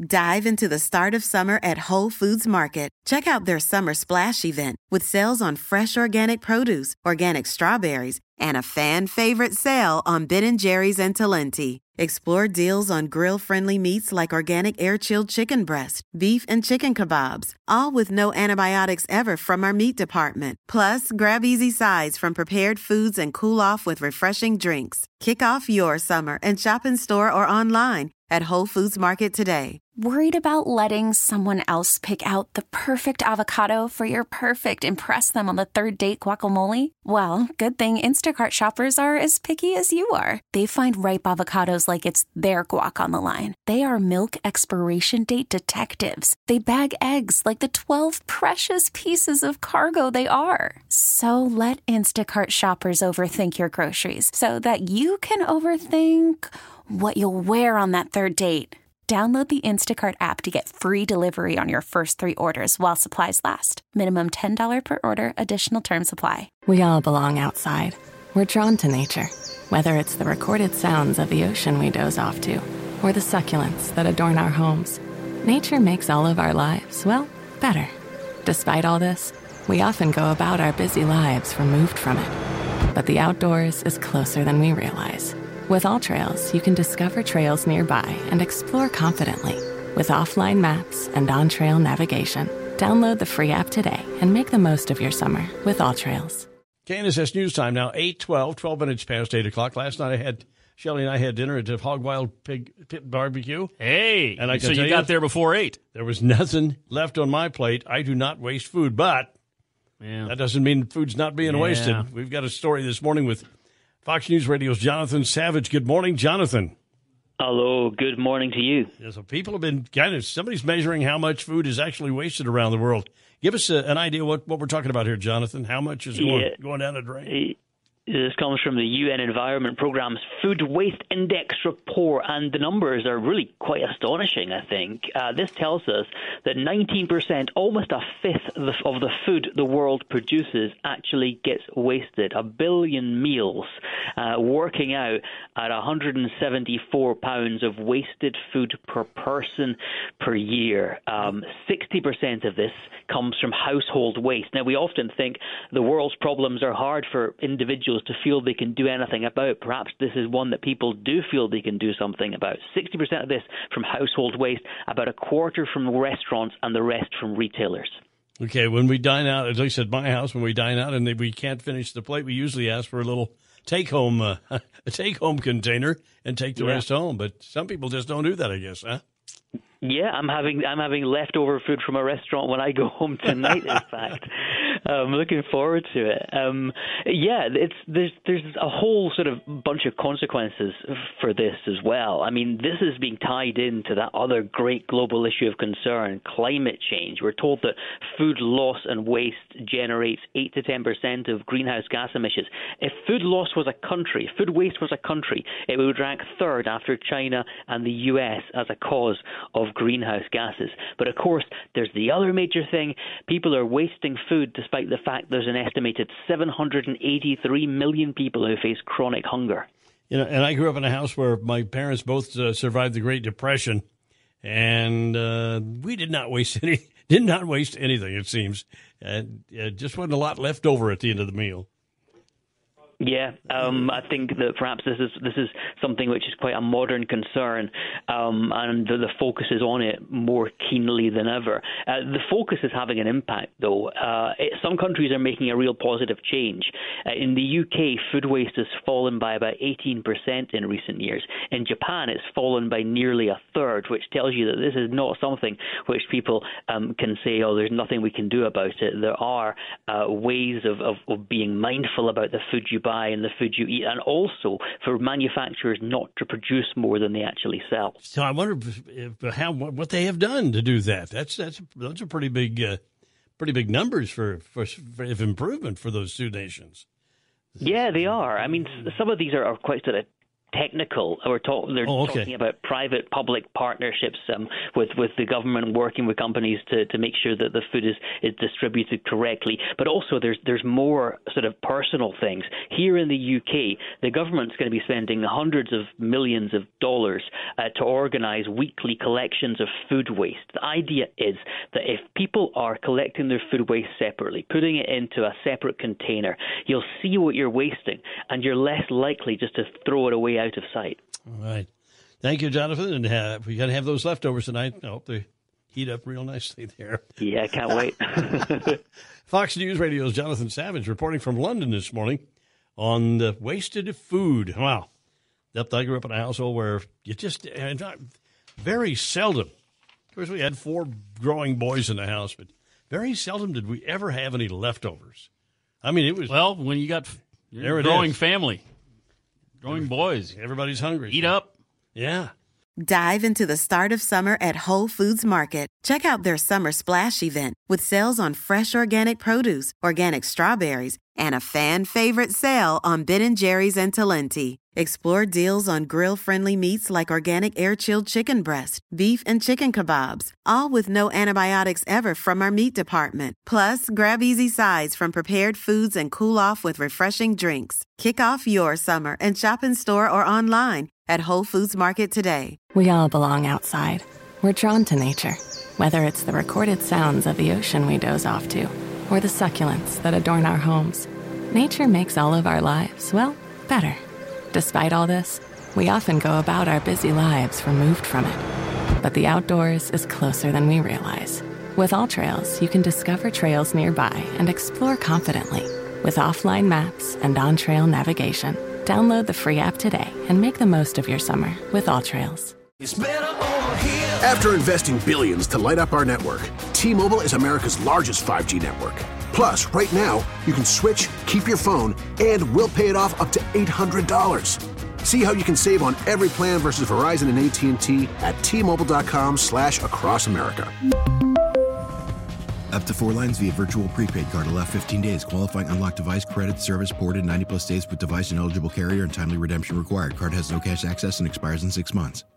Dive into the start of summer at Whole Foods Market. Check out their Summer Splash event with sales on fresh organic produce, organic strawberries, and a fan-favorite sale on Ben & Jerry's and Talenti. Explore deals on grill-friendly meats like organic air-chilled chicken breast, beef and chicken kebabs, all with no antibiotics ever from our meat department. Plus, grab easy sides from prepared foods and cool off with refreshing drinks. Kick off your summer and shop in store or online at Whole Foods Market today. Worried about letting someone else pick out the perfect avocado for your perfect impress them on the third date guacamole? Well, good thing Instacart shoppers are as picky as you are. They find ripe avocados like it's their guac on the line. They are milk expiration date detectives. They bag eggs like the 12 precious pieces of cargo they are. So let Instacart shoppers overthink your groceries so that you can overthink what you'll wear on that third date. Download the Instacart app to get free delivery on your first 3 orders while supplies last. Minimum $10 per order. Additional terms apply. We all belong outside. We're drawn to nature, whether it's the recorded sounds of the ocean we doze off to, or the succulents that adorn our homes. Nature makes all of our lives, well, better. Despite all this, we often go about our busy lives removed from it. But the outdoors is closer than we realize. With AllTrails, you can discover trails nearby and explore confidently. With offline maps and on-trail navigation, download the free app today and make the most of your summer with AllTrails. KNSS News Time now, 8:12, 12 minutes past 8 o'clock. Last night Shelley and I had dinner at the Hog Wild Pig Pit Barbecue. Hey, and so you got there before 8. There was nothing left on my plate. I do not waste food, but that doesn't mean food's not being wasted. We've got a story this morning with Fox News Radio's Jonathan Savage. Good morning, Jonathan. Hello, good morning to you. Yeah, so people have been somebody's measuring how much food is actually wasted around the world. Give us an idea what we're talking about here, Jonathan. How much is going down the drain? This comes from the UN Environment Programme's Food Waste Index report, and the numbers are really quite astonishing, I think. This tells us that 19%, almost a fifth of the food the world produces, actually gets wasted. 1 billion meals, working out at 174 pounds of wasted food per person per year. 60% of this comes from household waste. Now, we often think the world's problems are hard for individuals to feel they can do anything about. Perhaps this is one that people do feel they can do something about. 60% of this from household waste, about a quarter from restaurants, and the rest from retailers. Okay, when we dine out, at least at my house, when we dine out and we can't finish the plate, we usually ask for a little take-home container and take the rest home. But some people just don't do that, I guess, huh? Yeah, I'm having leftover food from a restaurant when I go home tonight. In fact, I'm looking forward to it. There's a whole sort of bunch of consequences for this as well. I mean, this is being tied into that other great global issue of concern, climate change. We're told that food loss and waste generates 8 to 10% of greenhouse gas emissions. If food waste was a country, it would rank third after China and the US as a cause of greenhouse gases. But of course, there's the other major thing. People are wasting food despite the fact there's an estimated 783 million people who face chronic hunger. You know, and I grew up in a house where my parents both survived the Great Depression, and we did not waste anything, it seems. Just wasn't a lot left over at the end of the meal. Yeah, I think that perhaps this is something which is quite a modern concern, and the focus is on it more keenly than ever. The focus is having an impact, though. Some countries are making a real positive change. In the UK, food waste has fallen by about 18% in recent years. In Japan, it's fallen by nearly a third, which tells you that this is not something which people can say, oh, there's nothing we can do about it. There are ways of being mindful about the food you buy and the food you eat, and also for manufacturers not to produce more than they actually sell. So I wonder what they have done to do that. Those are pretty big numbers for improvement for those two nations. Yeah, they are. I mean, some of these are quite sort of technical. They're talking about private-public partnerships with the government working with companies to make sure that the food is distributed correctly. But also there's more sort of personal things. Here in the UK, the government's going to be spending hundreds of millions of dollars to organise weekly collections of food waste. The idea is that if people are collecting their food waste separately, putting it into a separate container, you'll see what you're wasting, and you're less likely just to throw it away out of sight. All right. Thank you, Jonathan. And we got to have those leftovers tonight. I hope they heat up real nicely there. Yeah, I can't wait. Fox News Radio's Jonathan Savage reporting from London this morning on the wasted food. Wow. I grew up in a household where you just very seldom. Of course, we had 4 growing boys in the house, but very seldom did we ever have any leftovers. I mean, it was... Well, when you got a growing family, growing boys. Everybody's hungry. Eat up. Yeah. Dive into the start of summer at Whole Foods Market. Check out their Summer Splash event with sales on fresh organic produce, organic strawberries, and a fan-favorite sale on Ben & Jerry's and Talenti. Explore deals on grill-friendly meats like organic air-chilled chicken breast, beef and chicken kebabs, all with no antibiotics ever from our meat department. Plus, grab easy sides from prepared foods and cool off with refreshing drinks. Kick off your summer and shop in store or online at Whole Foods Market today. We all belong outside. We're drawn to nature, whether it's the recorded sounds of the ocean we doze off to, or the succulents that adorn our homes. Nature makes all of our lives, well, better. Despite all this, we often go about our busy lives removed from it. But the outdoors is closer than we realize. With AllTrails, you can discover trails nearby and explore confidently. With offline maps and on-trail navigation, download the free app today and make the most of your summer with AllTrails. After investing billions to light up our network, T-Mobile is America's largest 5G network. Plus, right now, you can switch, keep your phone, and we'll pay it off up to $800. See how you can save on every plan versus Verizon and AT&T at T-Mobile.com/across America. Up to 4 lines via virtual prepaid card. Allow 15 days. Qualifying unlocked device credit service ported 90+ days with device and eligible carrier and timely redemption required. Card has no cash access and expires in 6 months.